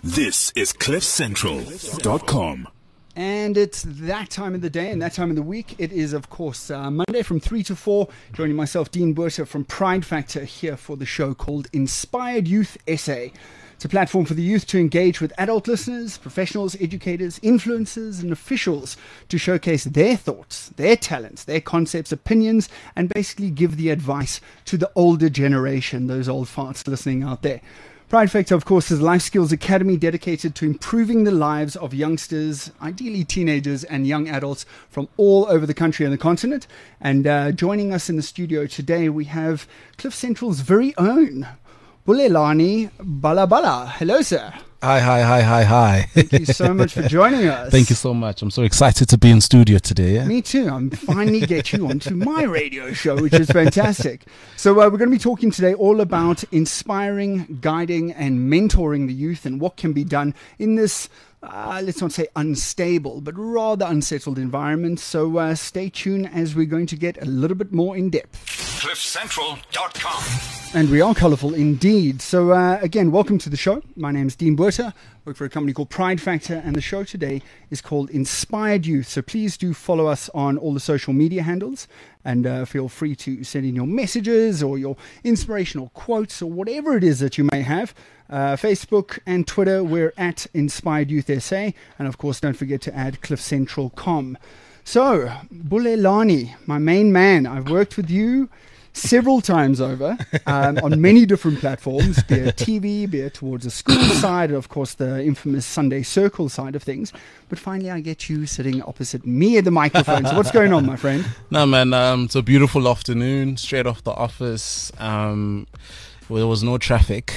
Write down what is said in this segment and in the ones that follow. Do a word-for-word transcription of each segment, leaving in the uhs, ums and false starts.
This is cliff central dot com. And it's that time of the day and that time of the week. It is, of course, uh, Monday from three to four. Joining myself, Dean Botha from Pride Factor, here for the show called Inspired Youth S A. It's a platform for the youth to engage with adult listeners, professionals, educators, influencers, and officials to showcase their thoughts, their talents, their concepts, opinions, and basically give the advice to the older generation, those old farts listening out there. Pride Factor, of course, is a life skills academy dedicated to improving the lives of youngsters, ideally teenagers and young adults from all over the country and the continent. And uh, joining us in the studio today, we have Cliff Central's very own Bulelani Balabala. Hello, sir. Hi, hi, hi, hi, hi. Thank you so much for joining us. Thank you so much. I'm so excited to be in studio today. Yeah? Me too. I'm finally get you onto my radio show, which is fantastic. So uh, we're going to be talking today all about inspiring, guiding, and mentoring the youth and what can be done in this, uh, let's not say unstable, but rather unsettled environment. So uh, stay tuned as we're going to get a little bit more in depth. cliff central dot com. And we are colourful indeed. So uh, again, welcome to the show. My name is Dean Botha. I work for a company called Pride Factor, and the show today is called Inspired Youth. So please do follow us on all the social media handles, and uh, feel free to send in your messages or your inspirational quotes or whatever it is that you may have. Uh, Facebook and Twitter, we're at Inspired Youth S A, and of course, don't forget to add cliff central dot com. So, Bulelani, my main man, I've worked with you several times over um, on many different platforms, be it T V, be it towards the school side, and of course the infamous Sunday Circle side of things. But finally I get you sitting opposite me at the microphone. So what's going on, my friend? No, man, um, it's a beautiful afternoon, straight off the office. Um, well, there was no traffic.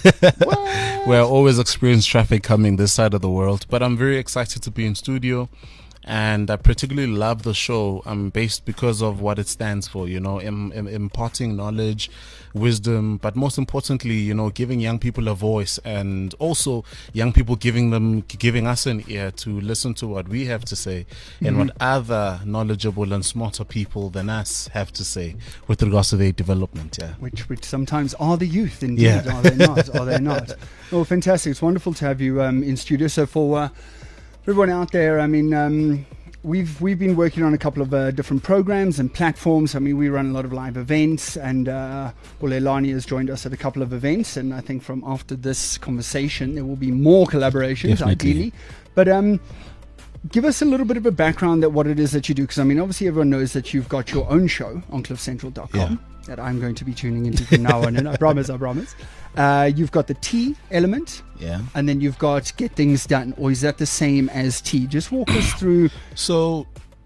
We're always experiencing traffic coming this side of the world. But I'm very excited to be in studio. And I particularly love the show um, based because of what it stands for, you know, im- im- imparting knowledge, wisdom, but most importantly, you know, giving young people a voice, and also young people giving them, giving us an ear to listen to what we have to say mm-hmm. and what other knowledgeable and smarter people than us have to say with regards to their development. Yeah, which which sometimes are the youth, indeed. Yeah. Are they not? Are they not? Oh, fantastic! It's wonderful to have you um, in studio. So for uh, everyone out there, I mean, um, we've we've been working on a couple of uh, different programs and platforms. I mean, we run a lot of live events, and uh, Bulelani has joined us at a couple of events. And I think from after this conversation, there will be more collaborations, Definitely. ideally. But um, give us a little bit of a background at what it is that you do, because I mean, obviously everyone knows that you've got your own show on cliff central dot com. Yeah. That I'm going to be tuning into from now on, and I promise, I promise. Uh, you've got the T element, yeah, and then you've got Get Things Done, or is that the same as T? Just walk us through. So,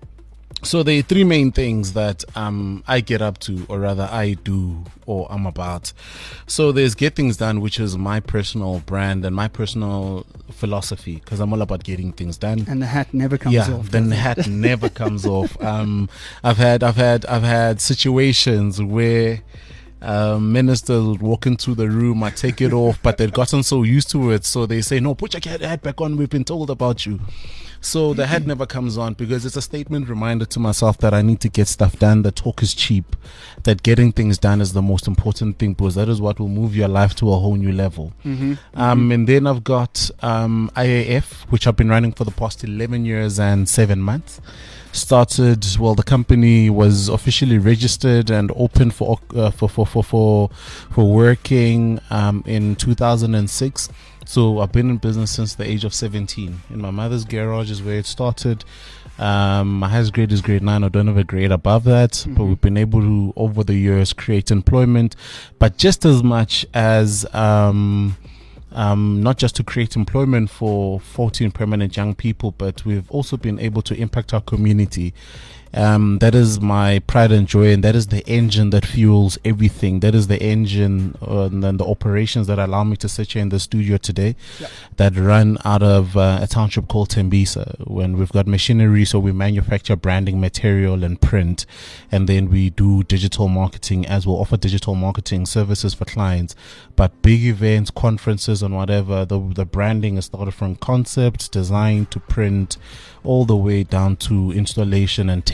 so the three main things that um I get up to, or rather I do, or I'm about. So there's Get Things Done, which is my personal brand and my personal philosophy, because I'm all about getting things done. And the hat never comes yeah, off. Then the hat never comes off. Um, I've had, I've had, I've had situations where. Uh, ministers would walk into the room, I take it off, but they'd gotten so used to it, so they say, no, put your hat back on, we've been told about you. So the hat never comes on, because it's a statement reminder to myself that I need to get stuff done, that talk is cheap, that getting things done is the most important thing, because that is what will move your life to a whole new level. Mm-hmm. Um, mm-hmm. And then I've got um, I A F, which I've been running for the past eleven years and seven months. Started, well, the company was officially registered and open for uh, for, for for for for working um, in two thousand six. So I've been in business since the age of seventeen. In my mother's garage is where it started. Um, my highest grade is grade nine. I don't have a grade above that, mm-hmm. but we've been able to, over the years, create employment. But just as much as um, Um, not just to create employment for fourteen permanent young people, but we've also been able to impact our community. Um, that is my pride and joy, and that is the engine that fuels everything. That is the engine uh, and then the operations that allow me to sit here in the studio today, yeah. that run out of uh, a township called Tembisa. When we've got machinery, so we manufacture branding material and print, and then we do digital marketing as well, offer digital marketing services for clients. But big events, conferences, and whatever, the the branding is started from concept, design to print, all the way down to installation and take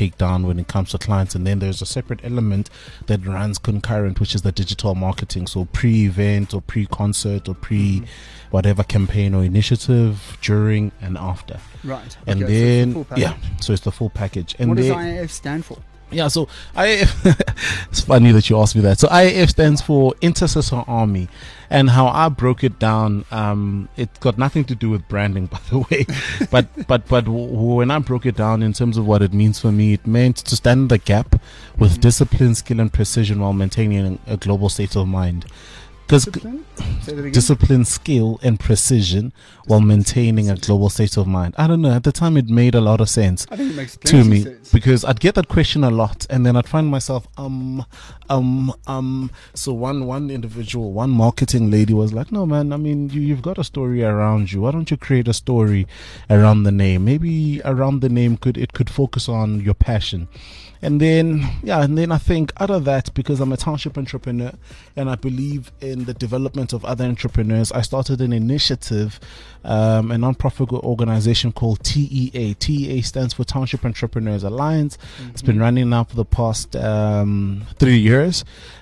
take down when it comes to clients. And then there's a separate element that runs concurrent, which is the digital marketing. So pre-event or pre-concert or pre whatever campaign or initiative, during and after. Right. And Okay, so it's the then full package. yeah, so it's the full package. And What does then, I A F stand for? yeah, so I A F, it's funny that you asked me that. So I A F stands for Intercessor Army, and how I broke it down, um, it got nothing to do with branding, by the way. but but but w- when I broke it down in terms of what it means for me, it meant to stand in the gap with Mm-hmm. discipline, skill, and precision while maintaining a global state of mind. Because Discipline? Say that again. discipline, skill, and precision while maintaining a global state of mind. I don't know. At the time, it made a lot of sense I think it makes to plenty me sense. because I'd get that question a lot, and then I'd find myself um um um. So one one individual, one marketing lady was like, "No, man. I mean, you you've got a story around you. Why don't you create a story around the name? Maybe around the name could it could focus on your passion." And then, yeah, and then I think out of that, because I'm a township entrepreneur and I believe in the development of other entrepreneurs, I started an initiative, um, a non-profit organization called T E A. T E A stands for Township Entrepreneurs Alliance. Mm-hmm. It's been running now for the past um, three years.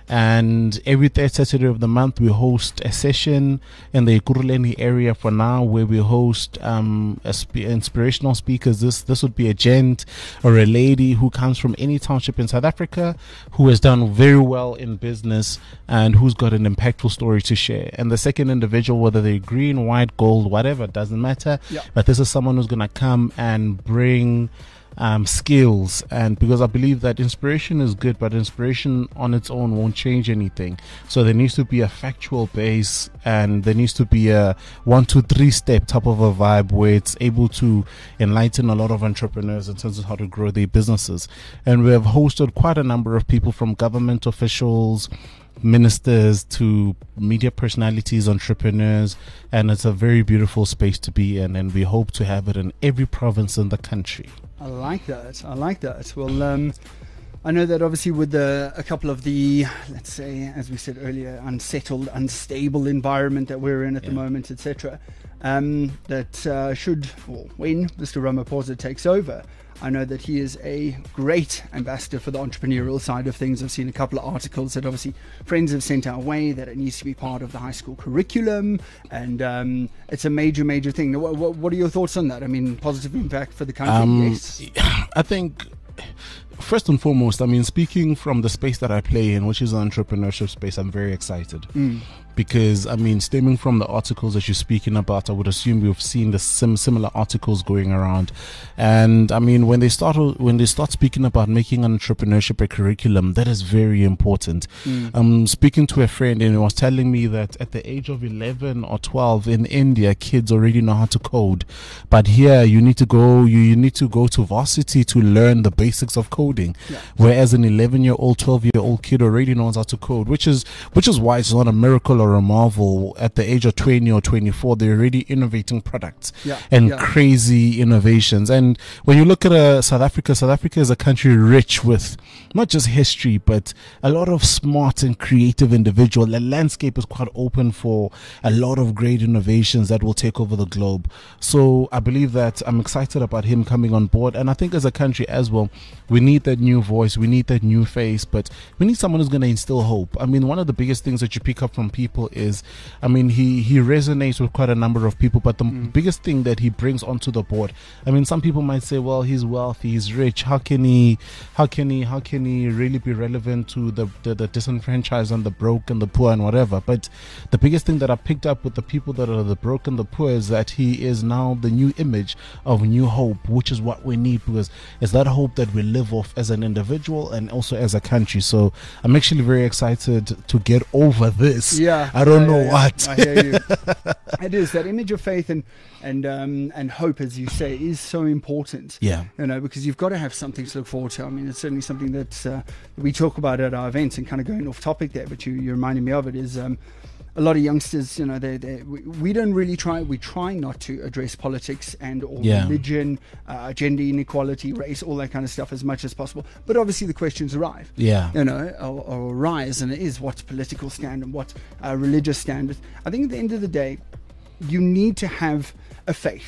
And every third Saturday of the month, we host a session in the Ekurhuleni area for now, where we host um, a spe- inspirational speakers. This this would be a gent or a lady who comes from any township in South Africa, who has done very well in business and who's got an impactful story to share. And the second individual, whether they're green, white, gold, whatever, doesn't matter. Yeah. But this is someone who's going to come and bring um, skills, and because I believe that inspiration is good, but inspiration on its own won't change anything. So there needs to be a factual base, and there needs to be a one, two, three step type of a vibe where it's able to enlighten a lot of entrepreneurs in terms of how to grow their businesses. And we have hosted quite a number of people, from government officials, ministers, to media personalities, entrepreneurs, and it's a very beautiful space to be in, and we hope to have it in every province in the country. I like that. I like that. Well, um, I know that obviously with the, a couple of the, let's say, as we said earlier, unsettled, unstable environment that we're in at Yeah. the moment, et cetera, um, that uh, should, or when Mister Ramaphosa takes over, I know that he is a great ambassador for the entrepreneurial side of things. I've seen a couple of articles that obviously friends have sent our way, that it needs to be part of the high school curriculum, and um, it's a major, major thing. Now, what, what, what are your thoughts on that? I mean, positive impact for the country, Um, yes. I think, first and foremost, I mean, speaking from the space that I play in, which is an entrepreneurship space, I'm very excited. Mm. Because, I mean, stemming from the articles that you're speaking about, I would assume we've seen the sim- similar articles going around. And, I mean, when they start when they start speaking about making entrepreneurship a curriculum, that is very important. Mm. I'm speaking to a friend, and he was telling me that at the age of eleven or twelve in India, kids already know how to code. But here, you need to go, you, you need to go to varsity to learn the basics of coding. Yeah. Whereas an eleven-year-old, twelve-year-old kid already knows how to code, which is which is why it's not a miracle or a marvel. At the age of twenty or twenty-four, they're already innovating products Yeah, and yeah. crazy innovations. And when you look at uh, South Africa, South Africa is a country rich with not just history, but a lot of smart and creative individuals. The landscape is quite open for a lot of great innovations that will take over the globe. So I believe that I'm excited about him coming on board. And I think as a country as well, we need that new voice, we need that new face, but we need someone who's going to instill hope. I mean, one of the biggest things that you pick up from people is, I mean, he, he resonates with quite a number of people, but the Mm. biggest thing that he brings onto the board, I mean, some people might say, well, he's wealthy, he's rich, how can he, how can he, how can he really be relevant to the, the, the disenfranchised and the broke and the poor and whatever? But the biggest thing that I picked up with the people that are the broke and the poor is that he is now the new image of new hope, which is what we need, because it's that hope that we live off as an individual and also as a country. So I'm actually very excited to get over this. Yeah, I don't yeah, know yeah, yeah. what. I hear you. It is that image of faith and and um, and hope, as you say, is so important. Yeah. You know, because you've got to have something to look forward to. I mean, it's certainly something that uh, we talk about at our events, and kind of going off topic there, but you you reminded me of it. Is um, a lot of youngsters, you know, they they we, we don't really try. We try not to address politics and or Yeah. religion, uh, gender inequality, race, all that kind of stuff as much as possible. But obviously, the questions arrive. Yeah. You know, or, or arise, and it is what's political stand and what uh, religious stand. I think at the end of the day, you need to have a faith.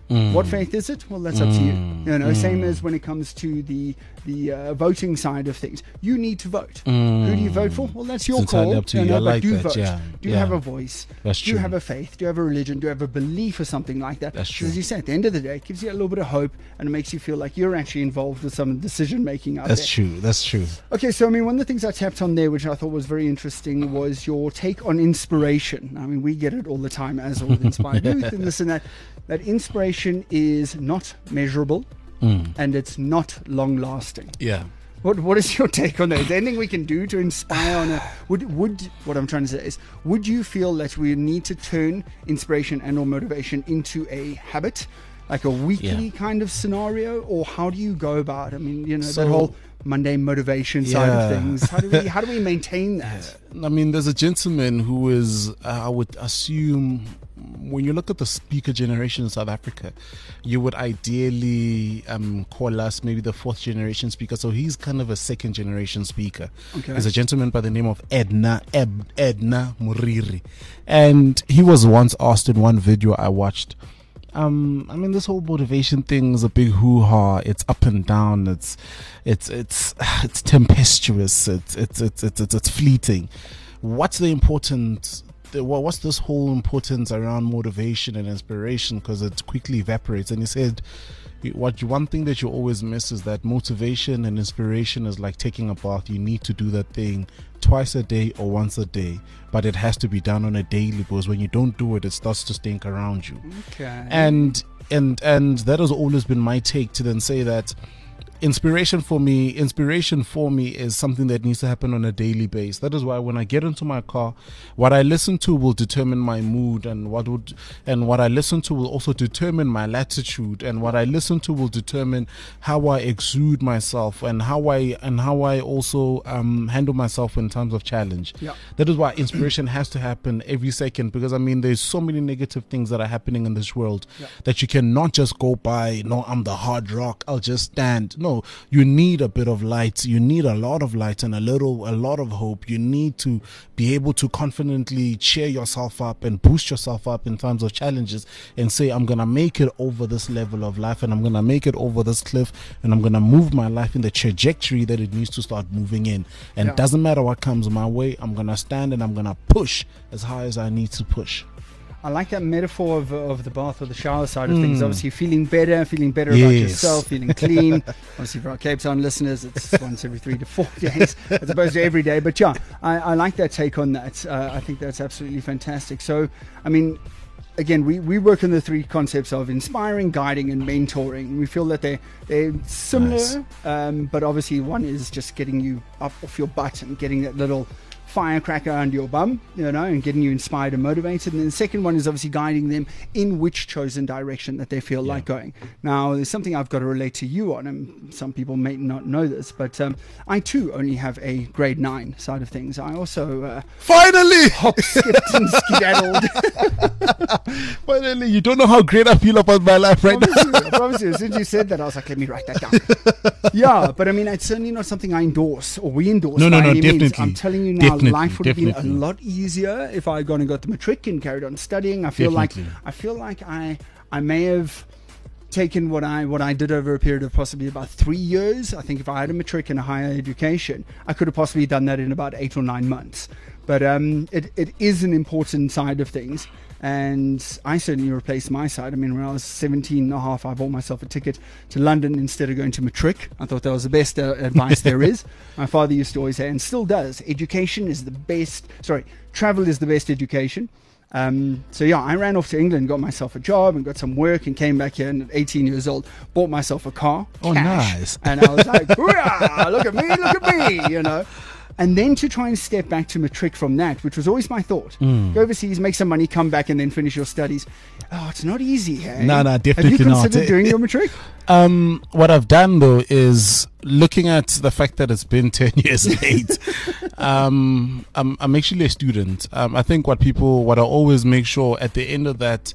Mm. What faith is it? Well, that's up to you. Mm. You know, Mm. same as when it comes to the the uh, voting side of things. You need to vote. Mm. Who do you vote for? Well, that's your It's entirely call. up to you. know, I but like do that, vote. yeah. Do you Yeah. have a voice? That's do you true. have a faith? Do you have a religion? Do you have a belief or something like that? That's Because true. as you say, at the end of the day, it gives you a little bit of hope and it makes you feel like you're actually involved with some decision making out That's there. true. That's true. Okay, so I mean, one of the things I tapped on there, which I thought was very interesting, was your take on inspiration. I mean, we get it all the time as all inspired youth and this and that. That inspiration is not measurable Mm. and it's not long lasting. Yeah. What What is your take on that? Is there anything we can do to inspire on a would would what I'm trying to say is would you feel that we need to turn inspiration and or motivation into a habit, like a weekly Yeah. kind of scenario, or how do you go about? I mean, you know, So- that whole Monday motivation side of Yeah. things. How do we how do we maintain that? I mean, there's a gentleman who is, uh, I would assume, when you look at the speaker generation in South Africa, you would ideally um, call us maybe the fourth generation speaker. So he's kind of a second generation speaker. Okay. He's a gentleman by the name of Edna Eb, Edna Muriri. And he was once asked in one video I watched, Um, I mean, this whole motivation thing is a big hoo-ha. It's up and down. It's, it's, it's, it's tempestuous. It's, it's, it's, it's, it's, it's fleeting. What's the importance? The, well, what's this whole importance around motivation and inspiration? Because it quickly evaporates. And he said, what one thing that you always miss is that motivation and inspiration is like taking a bath. You need to do that thing twice a day or once a day, but it has to be done on a daily, because when you don't do it, it starts to stink around you. Okay. And and and that has always been my take, to then say that inspiration for me inspiration for me is something that needs to happen on a daily basis. That is why when I get into my car, what I listen to will determine my mood, and what would and what I listen to will also determine my latitude, and what I listen to will determine how I exude myself, and how I and how I also um, handle myself in times of challenge. Yeah. That is why inspiration has to happen every second, because I mean, there's so many negative things that are happening in this world Yeah. that you cannot just go by, no, I'm the hard rock, I'll just stand. No, you need a bit of light. You need a lot of light and a little, a lot of hope. You need to be able to confidently cheer yourself up and boost yourself up in times of challenges, and say, I'm going to make it over this level of life, and I'm going to make it over this cliff, and I'm going to move my life in the trajectory that it needs to start moving in. And Yeah. it doesn't matter what comes my way, I'm going to stand and I'm going to push as high as I need to push. I like that metaphor of, of the bath or the shower side of Mm. things. Obviously, feeling better, feeling better about Yes. yourself, feeling clean. Obviously, for our Cape Town listeners, it's once every three to four days as opposed to every day. But yeah, I, I like that take on that. Uh, I think that's absolutely fantastic. So, I mean, again, we, we work on the three concepts of inspiring, guiding, and mentoring. We feel that they're, they're similar, Nice. um, but obviously one is just getting you up off your butt and getting that little firecracker under your bum, you know, and getting you inspired and motivated. And then the second one is obviously guiding them in which chosen direction that they feel Yeah. like going. Now, there's something I've got to relate to you on, and some people may not know this, but um, I too only have a grade nine side of things. I also uh, Finally! hop, skipped, and skedaddled. Finally! You don't know how great I feel about my life right now. promise you, I promise you. As soon as you said that, I was like, let me write that down. Yeah, but I mean, it's certainly not something I endorse or we endorse No, no, by no, any means. definitely. I'm telling you now, Definitely, life would have been definitely. a lot easier if I had gone and got the matric and carried on studying. I feel Definitely. like I feel like I I may have taken what I what I did over a period of possibly about three years. I think if I had a matric and a higher education, I could have possibly done that in about eight or nine months. But um, it, it is an important side of things. And I certainly replaced my side. I mean, when I was seventeen and a half, I bought myself a ticket to London instead of going to matric. I thought that was the best uh, advice there is. My father used to always say, and still does, education is the best, sorry, travel is the best education. Um, so yeah, I ran off to England, got myself a job and got some work, and came back here, and at eighteen years old, bought myself a car. Oh, cash. nice. And I was like, "Hurrah, look at me, look at me, you know. And then to try and step back to matric from that, which was always my thought. Mm. Go overseas, make some money, come back, and then finish your studies. Oh, it's not easy. Hey? No, no, definitely Have you not. considered doing your matric? Um, what I've done though is looking at the fact that it's been ten years late. um, I'm, I'm actually a student. Um, I think what people, what I always make sure at the end of that,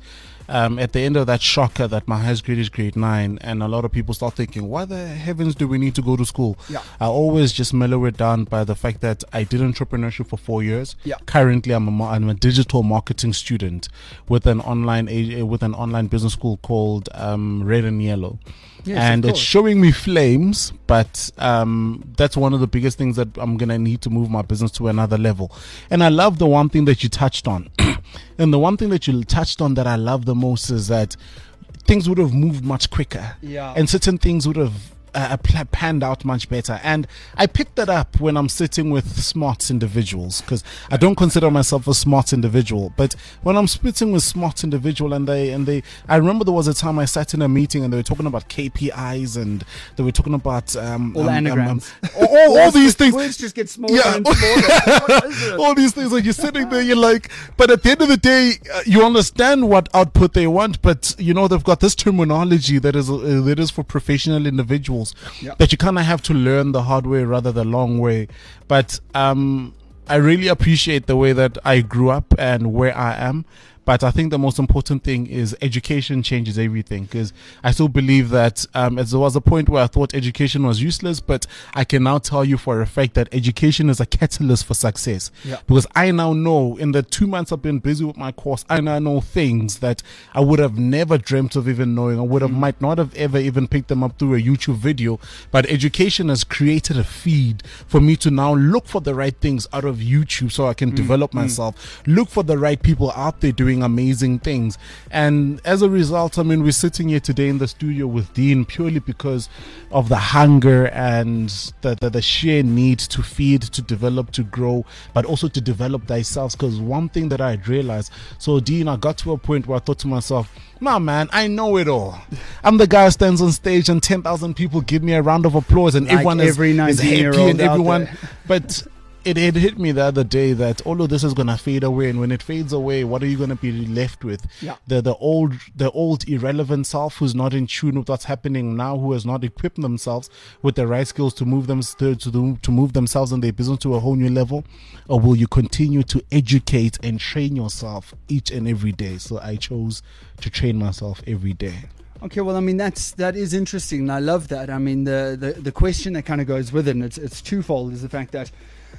um, at the end of that shocker that my highest grade is grade nine, and a lot of people start thinking, why the heavens do we need to go to school? Yeah. I always just mellow it down by the fact that I did entrepreneurship for four years. Yeah. Currently, I'm a, ma- I'm a digital marketing student with an online a- with an online business school called um, Red and Yellow. Yes, and of it's course. showing me flames, but um, that's one of the biggest things that I'm going to need to move my business to another level. And I love the one thing that you touched on. And the one thing that you touched on that I love the most is that things would have moved much quicker. Yeah. And certain things would have uh, pl- panned out much better. And I picked that up when I'm sitting with smart individuals, because I don't consider myself a smart individual. But when I'm sitting with smart individual and they, and they, I remember there was a time I sat in a meeting and they were talking about K P Is and they were talking about um, All um, um, anagrams. um, all, all, all these things. Words just get smaller Yeah. and smaller. What is it? All these things, like you're sitting there, you're like, but at the end of the day, uh, you understand what output they want, but you know they've got this terminology that is uh, that is for professional individuals Yeah. that you kind of have to learn the hard way rather the long way. But um, I really appreciate the way that I grew up and where I am. But I think the most important thing is education changes everything, because I still believe that um, as there was a point where I thought education was useless, but I can now tell you for a fact that education is a catalyst for success. Yeah. Because I now know in the two months I've been busy with my course, I now know things that I would have never dreamt of even knowing. I would have, might not have ever even picked them up through a YouTube video. But education has created a feed for me to now look for the right things out of YouTube so I can develop myself, look for the right people out there doing amazing things. And as a result, I mean, we're sitting here today in the studio with Dean purely because of the hunger and the, the, the sheer need to feed, to develop, to grow, but also to develop thyself. Because one thing that I had realized, so Dean, I got to a point where I thought to myself, nah, man, I know it all. I'm the guy who stands on stage and ten thousand people give me a round of applause and Like everyone every is, is happy nineteen-year-old and out everyone. there. But it had hit me the other day that all of this is gonna fade away, and when it fades away, what are you gonna be left with? Yeah. The the old the old irrelevant self who's not in tune with what's happening now, who has not equipped themselves with the right skills to move them to to, do, to move themselves and their business to a whole new level, or will you continue to educate and train yourself each and every day? So I chose to train myself every day. Okay, well, I mean, that's that is interesting, and I love that. I mean, the the, the question that kind of goes with it, and it's it's twofold, is the fact that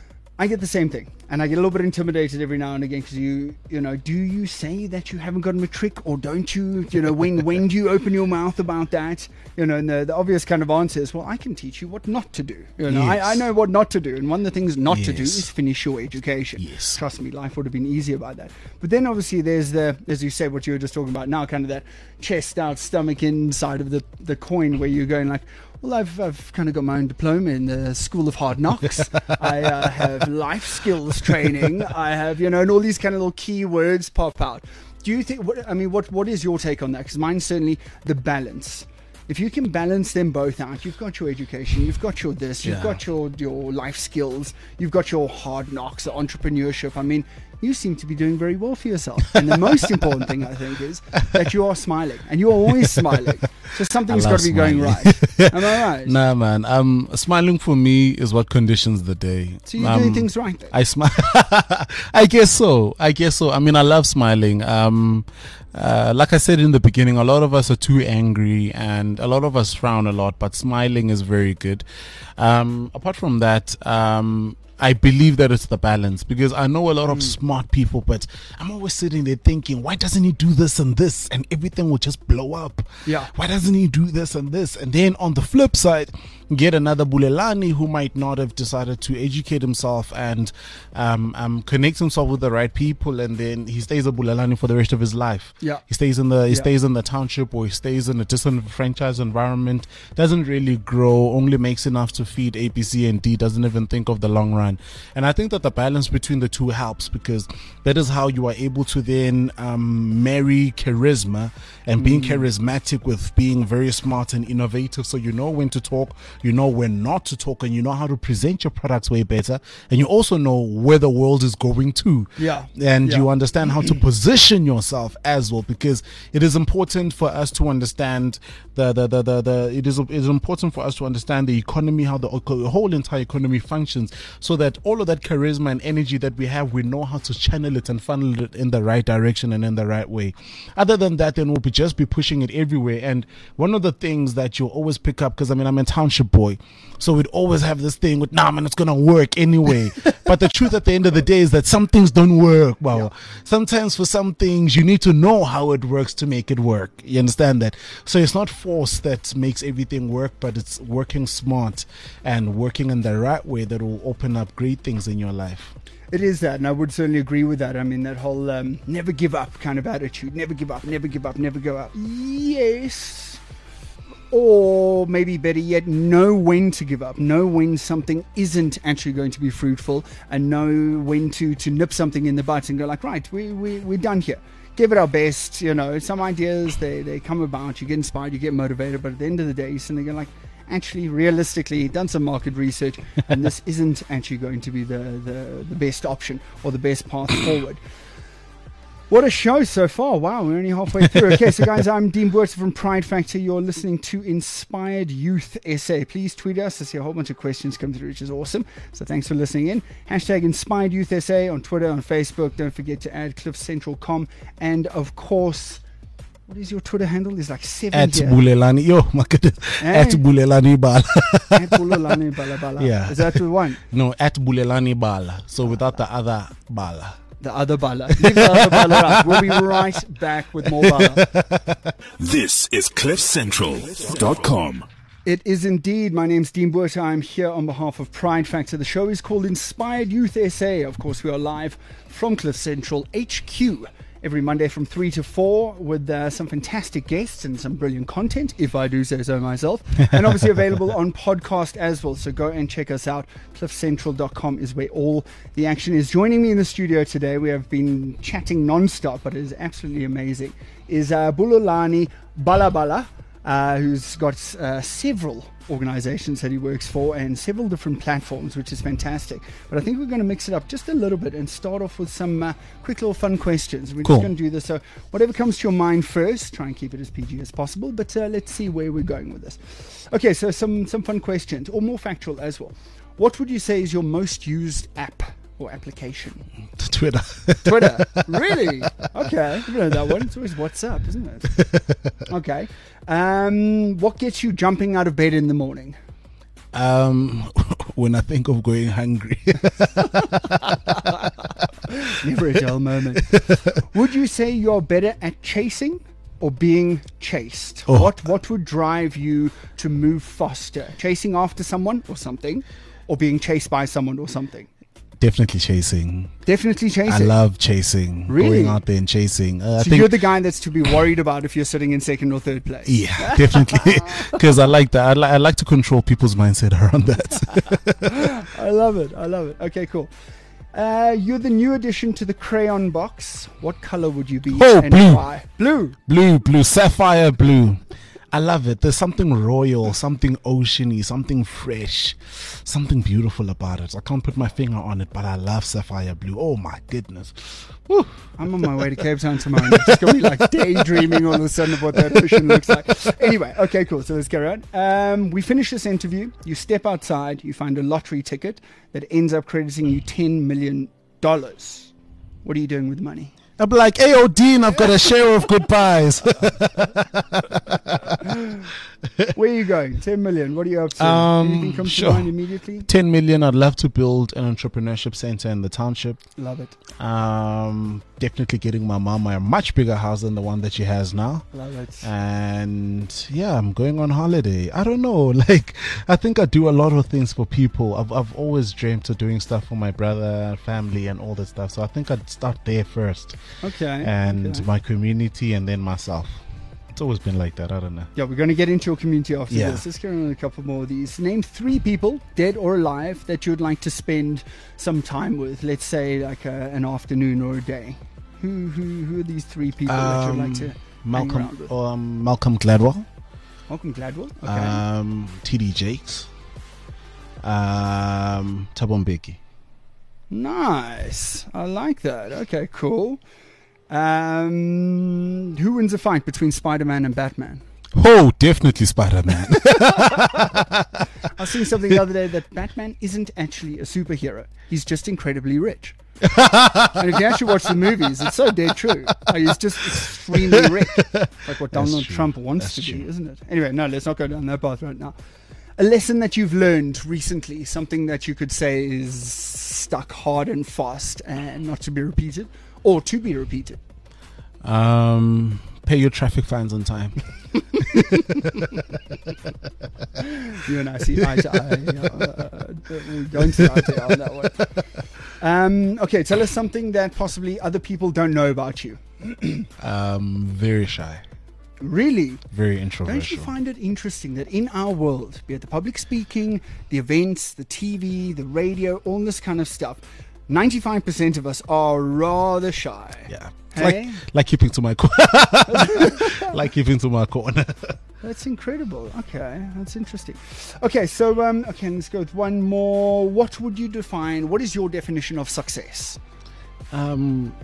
I get the same thing, and I get a little bit intimidated every now and again because you, you know, do you say that you haven't got a trick, or don't you? You know, when when do you open your mouth about that? You know, and the, the obvious kind of answer is, well, I can teach you what not to do. You know, Yes. I, I know what not to do, and one of the things not to do Yes. is finish your education. Yes. Trust me, life would have been easier by that. But then obviously there's the, as you said, what you were just talking about now, kind of that chest out, stomach inside of the the coin, where you're going like, well, I've, I've kind of got my own diploma in the School of Hard Knocks. I uh, have life skills training. I have, you know, and all these kind of little key words pop out. Do you think, what, I mean, what what is your take on that? Because mine's certainly the balance. If you can balance them both out, you've got your education, you've got your this, you've Yeah. got your, your life skills, you've got your hard knocks, the entrepreneurship. I mean, you seem to be doing very well for yourself. And the most important thing, I think, is that you are smiling. And you are always smiling. So something's I got love to be going smiling. right. Am I right? Nah, man. Um, smiling for me is what conditions the day. So you're um, doing things right then. I smile. I guess so. I guess so. I mean, I love smiling. Um, uh, like I said in the beginning, a lot of us are too angry, and a lot of us frown a lot. But smiling is very good. Um, apart from that, um, I believe that it's the balance, because I know a lot of smart people, but I'm always sitting there thinking, why doesn't he do this and this, and everything will just blow up? Yeah. Why doesn't he do this and this? And then on the flip side, get another Bulelani who might not have decided to educate himself and um, um, connect himself with the right people, and then he stays a Bulelani for the rest of his life. Yeah. He stays in the he Yeah. stays in the township, or he stays in a disenfranchised environment, doesn't really grow, only makes enough to feed A, B, C, and D, doesn't even think of the long run. And I think that the balance between the two helps, because that is how you are able to then um, marry charisma and being charismatic with being very smart and innovative. So you know when to talk, you know when not to talk, and you know how to present your products way better, and you also know where the world is going to. Yeah. And Yeah. you understand how to position yourself as well, because it is important for us to understand the the the the, the it is it is important for us to understand the economy, how the eco- whole entire economy functions, so that all of that charisma and energy that we have, we know how to channel it and funnel it in the right direction and in the right way. Other than that, then we'll be just be pushing it everywhere. And one of the things that you'll always pick up, because I mean I'm a township boy, so we'd always have this thing with, nah man, it's gonna work anyway. But the truth at the end of the day is that some things don't work. Well, Yeah. sometimes for some things you need to know how it works to make it work. You understand that? So it's not force that makes everything work, but it's working smart and working in the right way that will open up great things in your life. It is that, and I would certainly agree with that. I mean, that whole um, never give up kind of attitude. Never give up, never give up, never go up. Yes. Or maybe better yet, know when to give up. Know when something isn't actually going to be fruitful, and know when to, to nip something in the butt and go like, right, we, we, we're done here. Give it our best. You know, some ideas, they, they come about, you get inspired, you get motivated, but at the end of the day, you're sitting there like, actually, realistically, done some market research, and this isn't actually going to be the, the, the best option or the best path forward. What a show so far. Wow, we're only halfway through. Okay, so guys, I'm Dean Buerter from Pride Factor. You're listening to Inspired Youth S A. Please tweet us. I see a whole bunch of questions come through, which is awesome. So thanks for listening in. Hashtag Inspired Youth S A on Twitter, on Facebook. Don't forget to add cliff central dot com. And of course, what is your Twitter handle? There's like seven At here. Bulelani, yo, my goodness, Hey. at Bulelani Bala. At Bulelani Bala Bala. Yeah. Is that the one? No, at Bulelani Bala. So without the other Bala. The other Bala. Leave the other Bala out. We'll be right back with more Bala. This is cliff central dot com. It is indeed. My name's Dean Buerter. I'm here on behalf of Pride Factor. The show is called Inspired Youth S A. Of course, we are live from Cliff Central H Q every Monday from three to four with uh, some fantastic guests and some brilliant content, if I do say so myself. And obviously available on podcast as well. So go and check us out. cliff central dot com is where all the action is. Joining me in the studio today, we have been chatting non-stop, but it is absolutely amazing, is uh, Bulelani Balabala. Uh, who's got uh, several organizations that he works for and several different platforms, which is fantastic. But I think we're going to mix it up just a little bit and start off with some uh, quick little fun questions. We're Cool. just going to do this. So whatever comes to your mind first, try and keep it as P G as possible. But uh, let's see where we're going with this. Okay, so some, some fun questions, or more factual as well. What would you say is your most used app or application? Twitter. Twitter. Really? Okay. I've heard that one. It's always WhatsApp, isn't it? Okay. Um, what gets you jumping out of bed in the morning? Um, when I think of going hungry. Never a dull moment. Would you say you're better at chasing or being chased? Oh. What What would drive you to move faster? Chasing after someone or something, or being chased by someone or something? Definitely chasing. Definitely chasing. I love chasing. Really? Going out there and chasing. Uh, I So think you're the guy that's to be worried about if you're sitting in second or third place. Yeah, definitely. Because I like that. I, li- I like to control people's mindset around that. I love it. I love it. Okay, cool. Uh, you're the new addition to the crayon box. What color would you be Oh, and blue. why? Blue. Blue, blue, sapphire blue. I love it. There's something royal, something oceany, something fresh, something beautiful about it. I can't put my finger on it, but I love sapphire blue. Oh my goodness. Woo. I'm on my way to Cape Town tomorrow. And I'm just going to be like daydreaming all of a sudden of what that ocean looks like. Anyway, okay, cool. So let's carry on. Um, we finish this interview. You step outside. You find a lottery ticket that ends up crediting you ten million dollars. What are you doing with the money? I'll be like, hey, oh, Dean, I've got a share of good pies. Where are you going? ten million. What are you up to? Um, Anything comes sure. to mind immediately? ten million. I'd love to build an entrepreneurship center in the township. Love it. Um, definitely getting my mom a much bigger house than the one that she has now. Love it. And yeah, I'm going on holiday. I don't know. Like, I think I do a lot of things for people. I've I've always dreamt of doing stuff for my brother, family, and all that stuff. So I think I'd start there first, Okay. and okay. my community, and then myself. It's always been like that. I don't know. Yeah, we're going to get into your community after Yeah. this. Let's get on a couple more of these. Name three people, dead or alive, that you'd like to spend some time with. Let's say like a, an afternoon or a day. Who who who are these three people that you'd like to hang around Malcolm, with? um, Malcolm Gladwell, Malcolm Gladwell. Okay. um, T D Jakes, Um, Thabo Mbeki. Nice. I like that. Okay, cool. Um, who wins a fight between Spider-Man and Batman? Oh, definitely Spider-Man. I was seeing something the other day that Batman isn't actually a superhero. He's just incredibly rich. And if you actually watch the movies, it's so dead true. Like, he's just extremely rich. Like what That's Donald true. Trump wants That's to true. be, isn't it? Anyway, no, let's not go down that path right now. A lesson that you've learned recently, something that you could say is stuck hard and fast and not to be repeated, or to be repeated. Um, pay your traffic fines on time. You and I see eye to eye. Uh, we don't see eye to eye on that one. Um, okay, tell us something that possibly other people don't know about you. Um, very shy. Really? Very Don't you introverted. find it interesting that in our world, be it the public speaking, the events, the T V, the radio, all this kind of stuff, ninety-five percent of us are rather shy. Yeah. It's Hey? Like, like keeping to my corner. Like keeping to my corner. That's incredible. Okay, that's interesting. Okay, so um, okay, let's go with one more. What would you define? What is your definition of success? Um,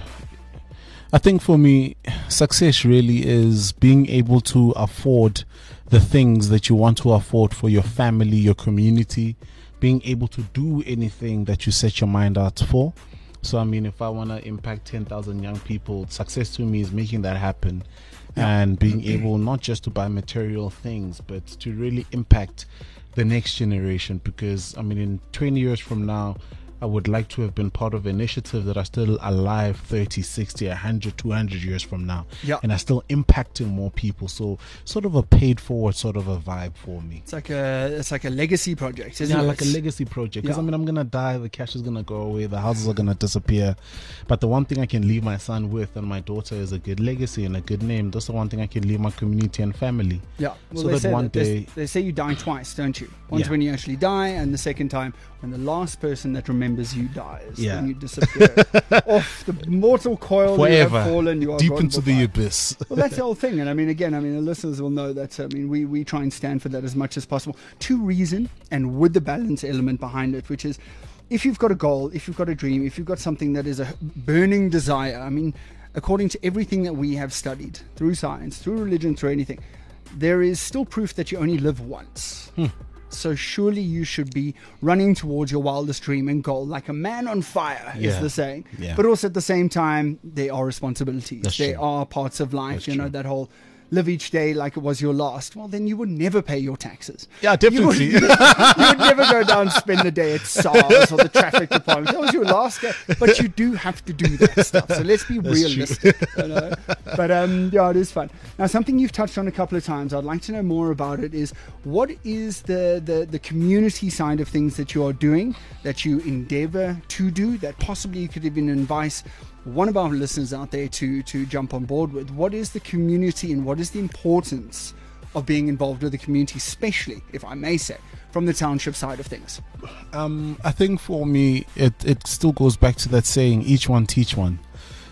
I think for me, success really is being able to afford the things that you want to afford for your family, your community, being able to do anything that you set your mind out for. So, I mean, if I want to impact ten thousand young people, success to me is making that happen and being able not just to buy material things, but to really impact the next generation. Because, I mean, in twenty years from now, I would like to have been part of initiatives that are still alive thirty, sixty, one hundred, two hundred years from now. Yeah. And are still impacting more people. So sort of a paid forward sort of a vibe for me. It's like a it's like a legacy project, isn't Yeah, it? like a legacy project. Because Yeah. I mean, I'm gonna die, the cash is gonna go away, the houses are gonna disappear. But the one thing I can leave my son with and my daughter is a good legacy and a good name. That's the one thing I can leave my community and family. Yeah. Well, So they that say one that. They- day- they say you die twice, don't you? Once Yeah. when you actually die, and the second time when the last person that remembers you dies. Yeah. When you disappear off the mortal coil you have Forever, fallen. You are deep gone into the goodbye. abyss. Well, that's the whole thing. And I mean, again, I mean, the listeners will know that, I mean, we, we try and stand for that as much as possible. To reason and with the balance element behind it, which is if you've got a goal, if you've got a dream, if you've got something that is a burning desire, I mean, according to everything that we have studied through science, through religion, through anything, there is still proof that you only live once. Hmm. So surely you should be running towards your wildest dream and goal like a man on fire, is Yeah. the saying. Yeah. But also at the same time, there are responsibilities. That's there true. are parts of life, That's you know, true. that whole live each day like it was your last. Well, then you would never pay your taxes. Yeah, You would, definitely. you would never go down and spend the day at SARS or the traffic department. That was your last day. But you do have to do that stuff. So let's be That's realistic. You know? But um, yeah, it is fun. Now, something you've touched on a couple of times, I'd like to know more about it, is what is the, the, the community side of things that you are doing, that you endeavor to do, that possibly you could even advise one of our listeners out there to to jump on board with? What is the community and what is the importance of being involved with the community, especially, if I may say, from the township side of things? Um, I think for me, it, it still goes back to that saying, each one teach one.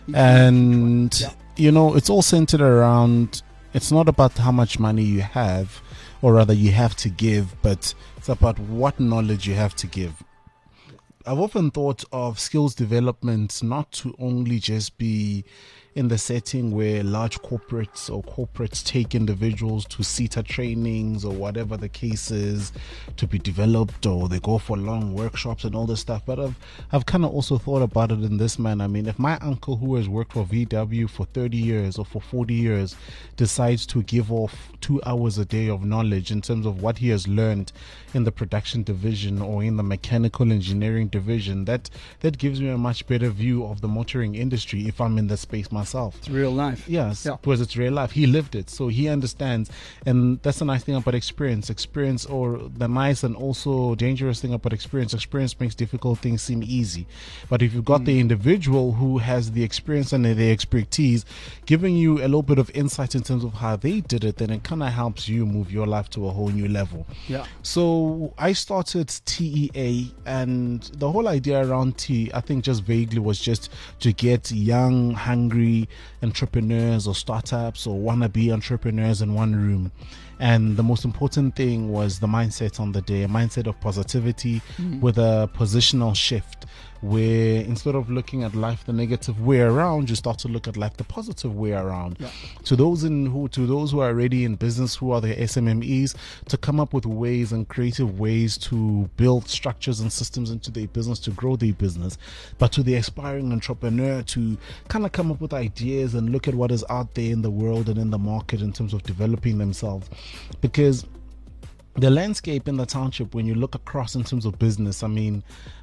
And, Yeah. you know, it's all centered around, it's not about how much money you have, or rather you have to give, but it's about what knowledge you have to give. I've often thought of skills development not to only just be in the setting where large corporates or corporates take individuals to CETA trainings or whatever the case is to be developed, or they go for long workshops and all this stuff. But I've I've kind of also thought about it in this manner. I mean, if my uncle who has worked for V W for thirty years or for forty years decides to give off two hours a day of knowledge in terms of what he has learned in the production division or in the mechanical engineering division, that that gives me a much better view of the motoring industry if I'm in the space myself. It's real life. Yes, Yeah. because it's real life. He lived it, so he understands. And that's the nice thing about experience. Experience, or the nice and also dangerous thing about experience, experience makes difficult things seem easy. But if you've got the individual who has the experience and the expertise, giving you a little bit of insight in terms of how they did it, then it kind of helps you move your life to a whole new level. Yeah. So I started T E A, and the whole idea around T, I think just vaguely was just to get young, hungry aspiring entrepreneurs or startups or wannabe entrepreneurs in one room. And the most important thing was the mindset on the day, a mindset of positivity mm. with a positional shift, where instead of looking at life the negative way around, you start to look at life the positive way around. Yeah. To those in who, to those who are already in business, who are the S M M Es, to come up with ways and creative ways to build structures and systems into their business to grow their business. But to the aspiring entrepreneur, to kind of come up with ideas and look at what is out there in the world and in the market in terms of developing themselves. Because the landscape in the township, when you look across in terms of business, I mean,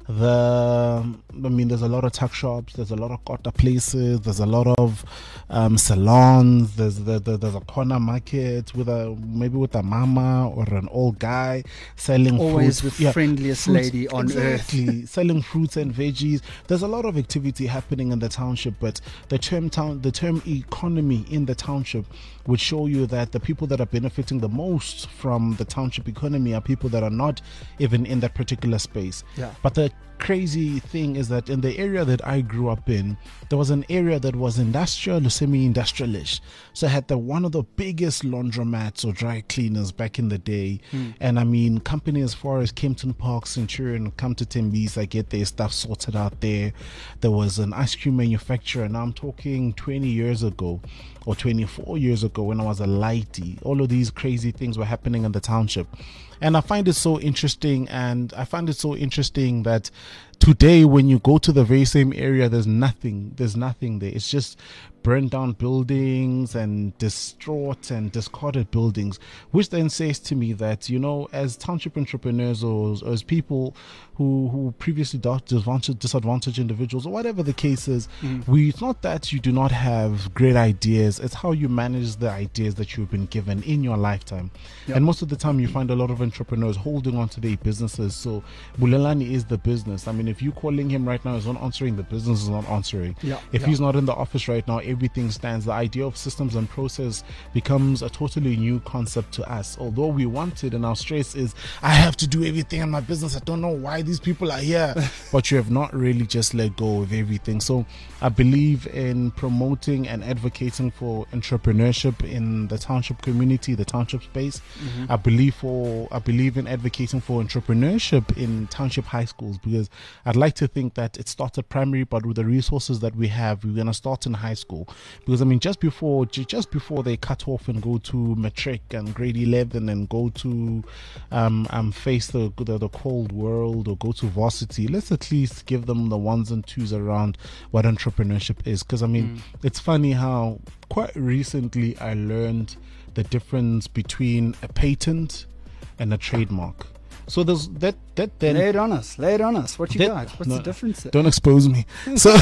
the I mean, there's a lot of tuck shops, there's a lot of kota places, there's a lot of um, salons, there's the, the, there's a corner market with a maybe with a mama or an old guy selling always fruits, with yeah, friendliest fruits, lady on exactly, earth, selling fruits and veggies. There's a lot of activity happening in the township, but the term town, the term economy in the township would show you that the people that are benefiting the most from the township economy are people that are not even in that particular space. Yeah. But the crazy thing is that in the area that I grew up in, there was an area that was industrial or semi-industrialish. So I had the one of the biggest laundromats or dry cleaners back in the day. Mm. And I mean, companies as far as Kempton Park, Centurion, come to Tembisa, get their stuff sorted out there. There was an ice cream manufacturer, and I'm talking twenty years ago or twenty-four years ago when I was a lighty. All of these crazy things were happening in the township. And I find it so interesting, and I find it so interesting that today when you go to the very same area, there's nothing, there's nothing there. It's just burned down buildings and distraught and discarded buildings, which then says to me that, you know, as township entrepreneurs or, or as people who who previously disadvantaged, disadvantaged individuals or whatever the case is, mm. we it's not that you do not have great ideas, it's how you manage the ideas that you've been given in your lifetime. Yep. And most of the time you find a lot of entrepreneurs holding on to their businesses. So Bulelani is the business. I mean, if you're calling him right now, he's not answering, the business is not answering. Yeah. If yeah. he's not in the office right now, everything stands. The idea of systems and process becomes a totally new concept to us. Although we want it, and our stress is, I have to do everything in my business. I don't know why these people are here. But you have not really just let go of everything. So I believe in promoting and advocating for entrepreneurship in the township community, the township space. Mm-hmm. I believe for I believe in advocating for entrepreneurship in township high schools, because I'd like to think that it starts at primary, but with the resources that we have, we're gonna start in high school. Because I mean, just before just before they cut off and go to matric and grade eleven and go to um, um face the, the the cold world or go to varsity, let's at least give them the ones and twos around what entrepreneurship is. Because I mean, mm. it's funny how quite recently I learned the difference between a patent and a trademark. So there's that that then lay it on us, lay it on us. What you that, got? What's no, the difference there? Don't expose me. So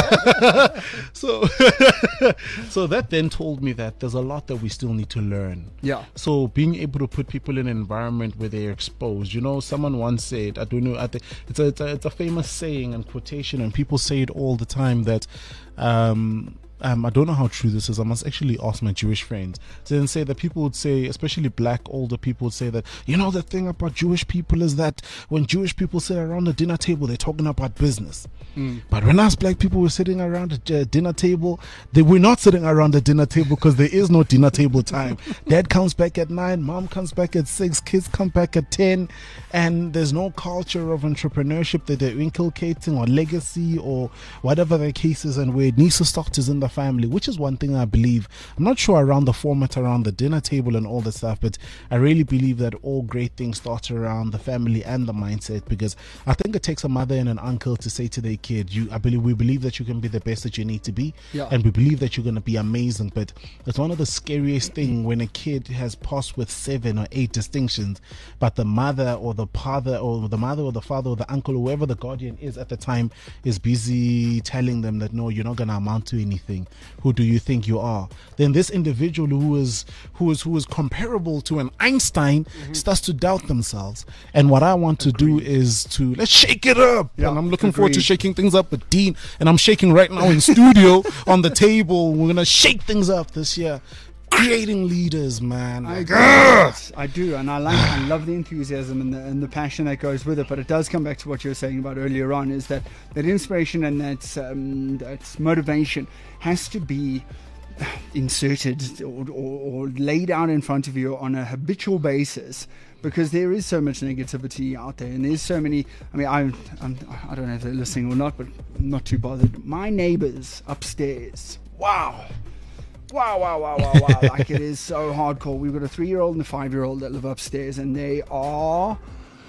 so so that then told me that there's a lot that we still need to learn. Yeah. So being able to put people in an environment where they're exposed. You know, someone once said, I don't know, I think it's a it's a, it's a famous saying and quotation, and people say it all the time that um Um, I don't know how true this is. I must actually ask my Jewish friends. So then say that people would say, especially black older people would say that, you know, the thing about Jewish people is that when Jewish people sit around the dinner table, they're talking about business. Mm. But when us black people were sitting around the uh, dinner table, they were not sitting around the dinner table because there is no dinner table time. Dad comes back at nine, mom comes back at six, kids come back at ten, and there's no culture of entrepreneurship that they're inculcating or legacy or whatever the case is, and where it needs to start is in the family, which is one thing I believe. I'm not sure around the format around the dinner table and all that stuff, but I really believe that all great things start around the family and the mindset, because I think it takes a mother and an uncle to say to their kid, you I believe we believe that you can be the best that you need to be, yeah. and we believe that you're going to be amazing. But it's one of the scariest thing when a kid has passed with seven or eight distinctions, but the mother or the father or the mother or the father or the uncle or whoever the guardian is at the time is busy telling them that no, you're not going to amount to anything. Who do you think you are? Then this individual who is who is who is comparable to an Einstein mm-hmm. starts to doubt themselves. And what I want to Agreed. do is to let's shake it up. Yeah, and I'm looking Agreed. forward to shaking things up with Dean. And I'm shaking right now in studio on the table. We're gonna shake things up this year. creating leaders, man. I, Like, agree with that. I do, and I like, I love the enthusiasm and the, and the passion that goes with it. But it does come back to what you were saying about earlier on: is that that inspiration and that um, that motivation has to be inserted or, or, or laid out in front of you on a habitual basis, because there is so much negativity out there, and there's so many. I mean, I I'm, I don't know if they're listening or not, but I'm not too bothered. My neighbors upstairs, wow. Wow, wow, wow, wow, wow. Like, it is so hardcore. We've got a three-year-old and a five-year-old that live upstairs, and they are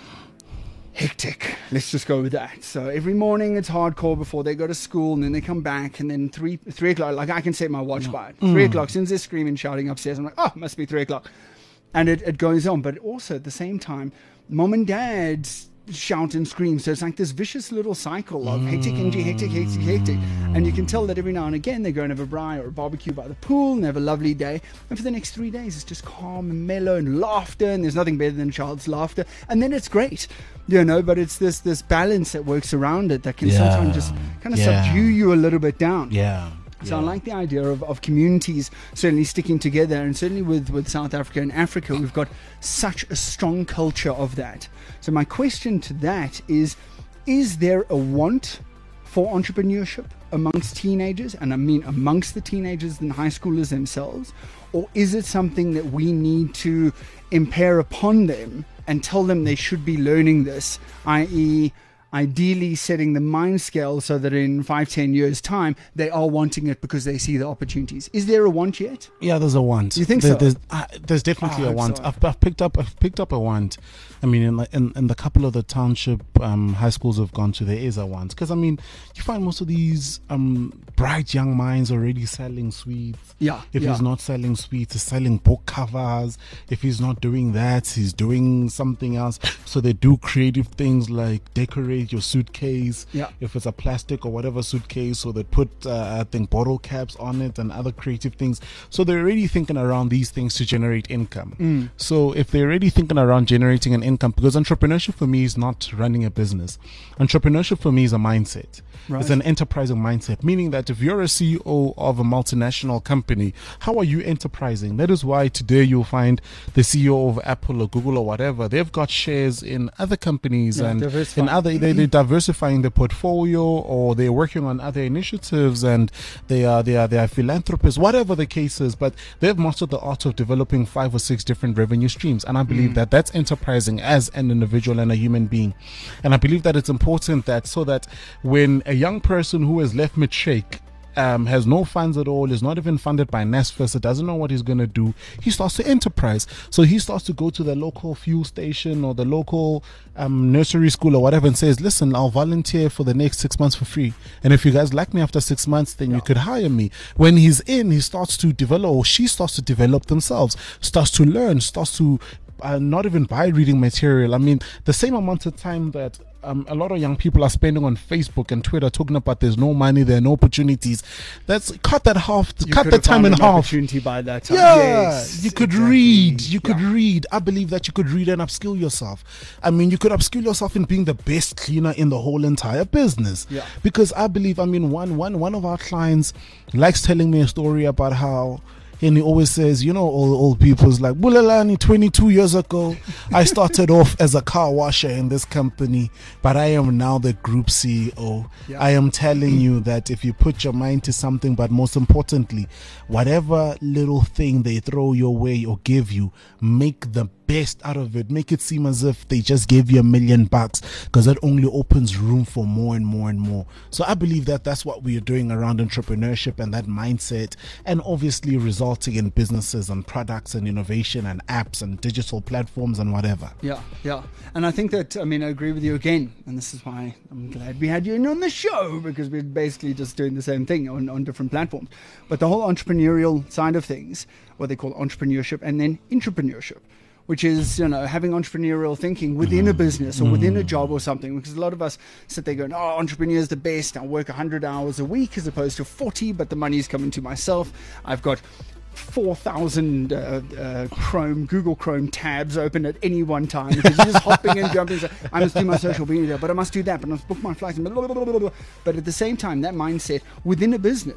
hectic. Let's just go with that. So every morning it's hardcore before they go to school, and then they come back, and then three three o'clock, like I can set my watch by it. Three o'clock, since they're screaming, shouting upstairs, I'm like, oh, must be three o'clock. And it, it goes on. But also at the same time, mom and dad shout and scream. So it's like this vicious little cycle of hectic, energy, hectic, hectic, hectic. And you can tell that every now and again they go and have a braai or a barbecue by the pool and have a lovely day. And for the next three days, it's just calm and mellow and laughter. And there's nothing better than a child's laughter. And then it's great, you know, but it's this this balance that works around it that can Yeah. sometimes just kind of Yeah. subdue you a little bit down. yeah. So yeah. I like the idea of, of communities certainly sticking together, and certainly with, with South Africa and Africa, we've got such a strong culture of that. So my question to that is, is there a want for entrepreneurship amongst teenagers, and I mean amongst the teenagers and high schoolers themselves, or is it something that we need to impair upon them and tell them they should be learning this, that is, ideally setting the mind scale so that in five, ten years' time, they are wanting it because they see the opportunities. Is there a want yet? Yeah, there's a want. You think there, so? There's, uh, there's definitely Oh, I a hope want. so. I've, I've picked up. I've picked up a want. I mean, in, the- in in the couple of the township um, high schools I've gone to, there is a want. Because I mean, you find most of these um, bright young minds already selling sweets. Yeah, If yeah. he's not selling sweets, he's selling book covers. If he's not doing that, he's doing something else. So they do creative things like decorate your suitcase. Yeah. If it's a plastic or whatever suitcase, so they put uh, I think bottle caps on it and other creative things. So they're already thinking around these things to generate income. Mm. So if they're already thinking around generating an income, because entrepreneurship for me is not running a business. Entrepreneurship for me is a mindset. Right. It's an enterprising mindset, meaning that if you're a C E O of a multinational company, how are you enterprising? That is why today you'll find the C E O of Apple or Google or whatever, they've got shares in other companies Yeah, and diversifying. in other, they, they're diversifying their portfolio, or they're working on other initiatives, and they are, they are, they are philanthropists, whatever the case is, but they've mastered the art of developing five or six different revenue streams. And I believe that that's enterprising as an individual and a human being. And I believe that it's important that so that when a young person who has left Matric um, has no funds at all, is not even funded by NSFAS, doesn't know what he's going to do, he starts to enterprise. So he starts to go to the local fuel station or the local um, nursery school or whatever and says, listen, I'll volunteer for the next six months for free. And if you guys like me after six months, then you could hire me. When he's in, he starts to develop, or she starts to develop themselves, starts to learn, starts to uh, not even buy reading material. I mean, the same amount of time that Um, a lot of young people are spending on Facebook and Twitter talking about there's no money, there are no opportunities. That's cut that half, You cut could the have time found in an half. opportunity by that time. Yeah, Yes, you could exactly. read. You could Yeah. read. I believe that you could read and upskill yourself. I mean, you could upskill yourself in being the best cleaner in the whole entire business. Yeah. Because I believe, I mean, one, one, one of our clients likes telling me a story about how. And he always says, you know, old, old people's like, Bulalani, twenty-two years ago, I started off as a car washer in this company, but I am now the group C E O. Yeah. I am telling you that if you put your mind to something, but most importantly, whatever little thing they throw your way or give you, make the best out of it. Make it seem as if they just gave you a million bucks, because that only opens room for more and more and more. So I believe that that's what we are doing around entrepreneurship and that mindset, and obviously resulting in businesses and products and innovation and apps and digital platforms and whatever. Yeah, yeah. And I think that, I mean, I agree with you again. And this is why I'm glad we had you in on the show, because we're basically just doing the same thing on, on different platforms. But the whole entrepreneurial side of things, what they call entrepreneurship, and then intrapreneurship, which is, you know, having entrepreneurial thinking within a business or within a job or something. Because a lot of us sit there going, oh, entrepreneur is the best. I work one hundred hours a week as opposed to forty, but the money's coming to myself. I've got four thousand uh, uh, Chrome, Google Chrome tabs open at any one time, because you're just hopping and jumping. So I must do my social media, but I must do that, but I must book my flights. And blah, blah, blah, blah, blah. But at the same time, that mindset within a business,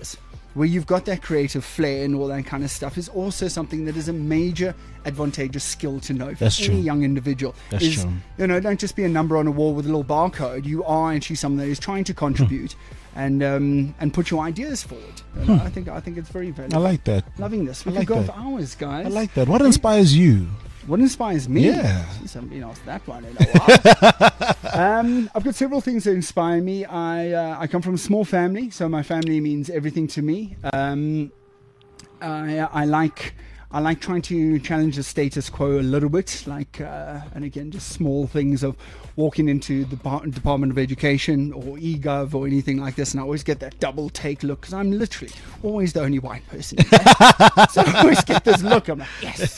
where you've got that creative flair and all that kind of stuff, is also something that is a major advantageous skill to know for That's any true. young individual. That's is, true. You know, don't just be a number on a wall with a little barcode. You are actually someone that is trying to contribute and um, and put your ideas forward. You know, I think I think it's very I valuable. like that. Loving this. We I could like go that. for hours, guys. I like that. What inspires you? What inspires me? Yeah. Jeez, I haven't been asked that one in a while. um, I've got several things that inspire me. I uh, I come from a small family, so my family means everything to me. Um, I, I like I like trying to challenge the status quo a little bit, like uh, and again, just small things of walking into the Bar- Department of Education or eGov or anything like this, and I always get that double take look because I'm literally always the only white person in there. So I always get this look. I'm like, yes.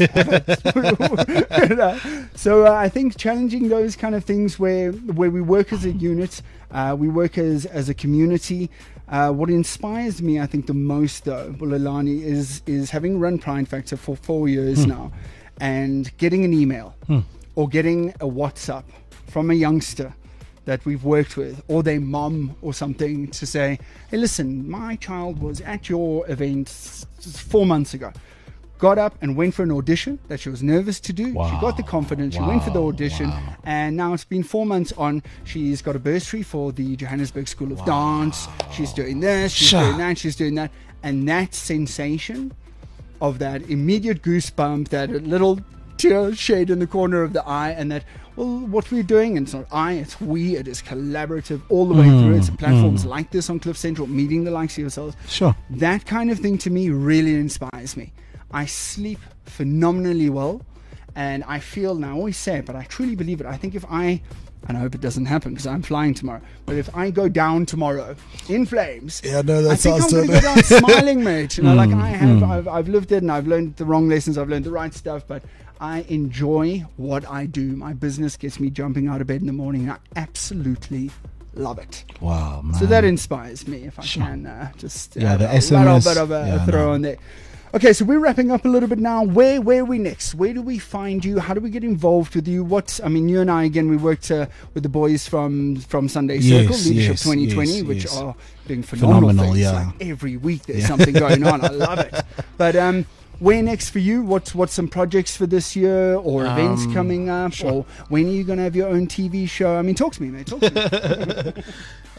You know? So uh, I think challenging those kind of things where where we work as a unit, uh, we work as as a community. Uh, what inspires me, I think, the most, though, Bulelani, is is having run Pride Factor for four years Hmm. now, and getting an email Hmm. or getting a WhatsApp from a youngster that we've worked with, or their mom or something, to say, "Hey, listen, my child was at your event s- s- four months ago. Got up and went for an audition that she was nervous to do. She Wow. got the confidence. She went for the Wow. audition, Wow. and now it's been four months on. She's got a bursary for the Johannesburg School of Dance. She's doing this. She's Sure. doing that. She's doing that. And that sensation of that immediate goosebump, that little tear shade in the corner of the eye, and that, well, what we're doing, and it's not I, it's we, it is collaborative all the way Mm, through. It's platforms like this on Cliff Central, meeting the likes of yourselves. Sure. That kind of thing to me really inspires me. I sleep phenomenally well, and I feel, and I always say it, but I truly believe it. I think if I, and I hope it doesn't happen because I'm flying tomorrow, but if I go down tomorrow in flames, Yeah, no, that I think I'm sounds going to so- go down smiling, mate. You know, like Mm, I have, mm. I've, I've lived it, and I've learned the wrong lessons. I've learned the right stuff, but I enjoy what I do. My business gets me jumping out of bed in the morning, and I absolutely love it. Wow, man. So that inspires me, if I Sure. can uh, just Yeah, uh, the a S little M S, bit of a, yeah, a throw no. on there. Okay, so we're wrapping up a little bit now. Where where are we next? Where do we find you? How do we get involved with you? What I mean, you and I again, we worked uh, with the boys from from Sunday Circle Yes, Leadership yes, twenty twenty, yes, which yes. are doing phenomenal, Phenomenal, things. yeah. Like every week there's Yeah. something going on. I love it. But um, where next for you? What's what's some projects for this year, or events Um, coming up, sure. or when are you going to have your own T V show? I mean, talk to me, mate. Talk to me.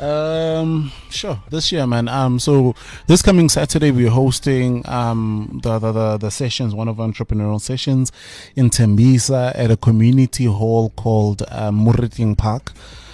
Um, sure. This year, man. Um, so this coming Saturday, we're hosting um the the the, the sessions, one of our entrepreneurial sessions in Tembisa at a community hall called uh, Muriting Park.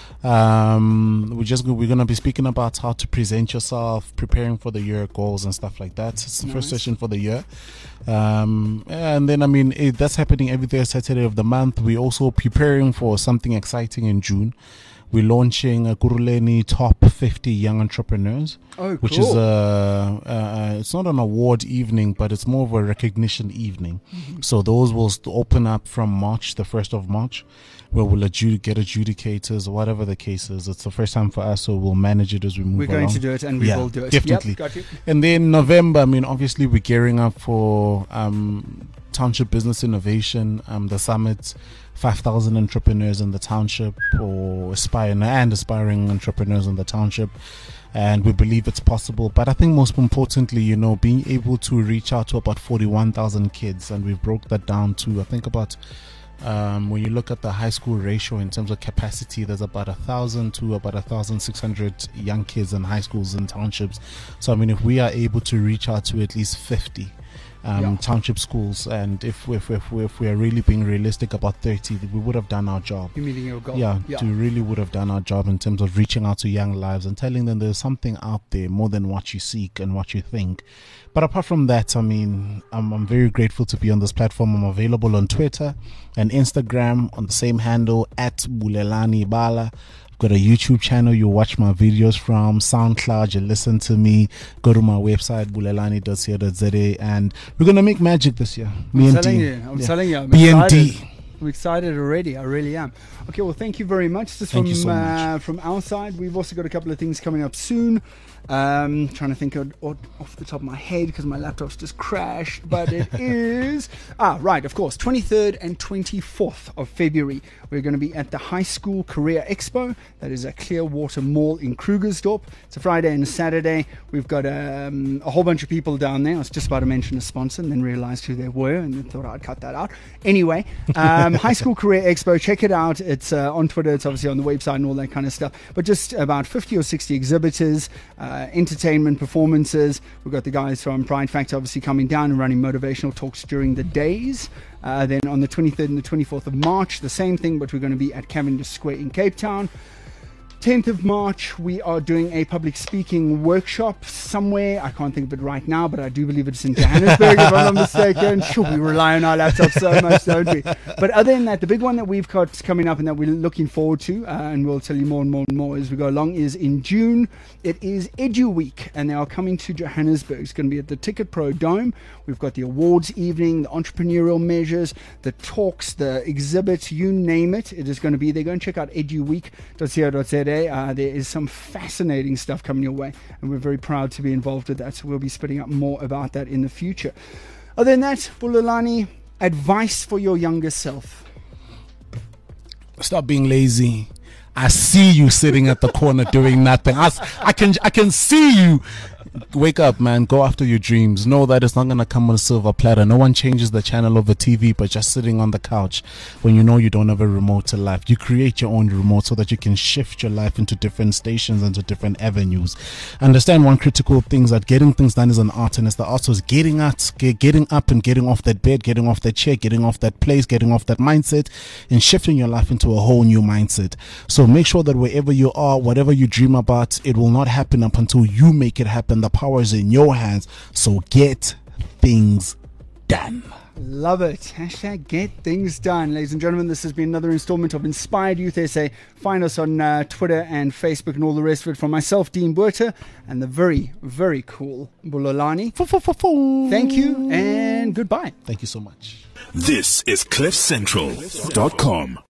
Um, we just we're gonna be speaking about how to present yourself, preparing for the year goals and stuff like that. It's the first Nice. session for the year. Um, and then I mean it, that's happening every third Saturday of the month. We're also preparing for something exciting in June. We're launching a Guruleni Top fifty Young Entrepreneurs, Oh, which cool. is a, uh, it's not an award evening, but it's more of a recognition evening. Mm-hmm. So those will st- open up from March, the first of March, where we'll adjud- get adjudicators, whatever the case is. It's the first time for us, so we'll manage it as we move We're going along. to do it, and we Yeah, will do it. definitely. Yep, got you. And then November, I mean, obviously we're gearing up for um, Township Business Innovation, um, the summit, five thousand entrepreneurs in the township, or aspiring and aspiring entrepreneurs in the township. And we believe it's possible. But I think most importantly, you know, being able to reach out to about forty-one thousand kids, and we've broke that down to, I think, about um, when you look at the high school ratio in terms of capacity, there's about a thousand to about a thousand six hundred young kids in high schools and townships. So I mean, if we are able to reach out to at least fifty um, Yeah. township schools, and if we, if, we, if, we, if we are really being realistic, about thirty, we would have done our job. You're meeting your goal. Yeah, yeah. we really would have done our job in terms of reaching out to young lives and telling them there's something out there more than what you seek and what you think. But apart from that, I mean, I'm, I'm very grateful to be on this platform. I'm available on Twitter and Instagram on the same handle, at Bulelani Bala. I've got a YouTube channel you watch my videos from, SoundCloud, you listen to me, go to my website, bulelani dot co dot za, and we're going to make magic this year. Me I'm and telling D. you. I'm Yeah. telling you. I'm B and excited. D. I'm excited already. I really am. Okay, well, thank you very much. Just Thank from you so uh, much. from our side, we've also got a couple of things coming up soon. Um, trying to think of, of, off the top of my head because my laptop's just crashed, but it is ah right, of course, twenty-third and twenty-fourth of February. We're going to be at the High School Career Expo. That is at Clearwater Mall in Krugersdorp. It's a Friday and a Saturday. We've got um, a whole bunch of people down there. I was just about to mention a sponsor and then realized who they were and then thought I'd cut that out. Anyway, um, High School Career Expo, check it out. It's uh, on Twitter, it's obviously on the website and all that kind of stuff. But just about fifty or sixty exhibitors, uh, entertainment performances. We've got the guys from Pride Factor obviously coming down and running motivational talks during the days. Uh, then on the twenty-third and the twenty-fourth of March, the same thing, but we're going to be at Cavendish Square in Cape Town. tenth of March, we are doing a public speaking workshop somewhere. I can't think of it right now, but I do believe it's in Johannesburg, if I'm not mistaken. Sure, we rely on our laptops so much, don't we? But other than that, the big one that we've got coming up and that we're looking forward to, uh, and we'll tell you more and more and more as we go along, is in June. It is Edu Week, and they are coming to Johannesburg. It's going to be at the Ticket Pro Dome. We've got the awards evening, the entrepreneurial measures, the talks, the exhibits, you name it. It is going to be there. Go and check out edu week dot co dot za. Uh, there is some fascinating stuff coming your way, and we're very proud to be involved with that. So we'll be spitting up more about that in the future. Other than that, Bulelani, advice for your younger self. Stop being lazy. I see you sitting at the corner doing nothing. I, I can I can see you. Wake up, man. Go after your dreams. Know that it's not going to come on a silver platter. No one changes the channel of a T V but just sitting on the couch when you know you don't have a remote to life. You create your own remote so that you can shift your life into different stations and to different avenues. Understand one critical thing is that getting things done is an art, and it's the art is getting at, getting up and getting off that bed, getting off that chair, getting off that place, getting off that mindset and shifting your life into a whole new mindset. So make sure that wherever you are, whatever you dream about, it will not happen up until you make it happen. The power is in your hands, so get things done. Love it. Hashtag get things done. Ladies and gentlemen, this has been another installment of Inspired Youth S A. Find us on uh, Twitter and Facebook and all the rest of it. From myself, Dean Buerta, and the very, very cool Bulelani. Thank you and goodbye. Thank you so much. This is cliff central dot com.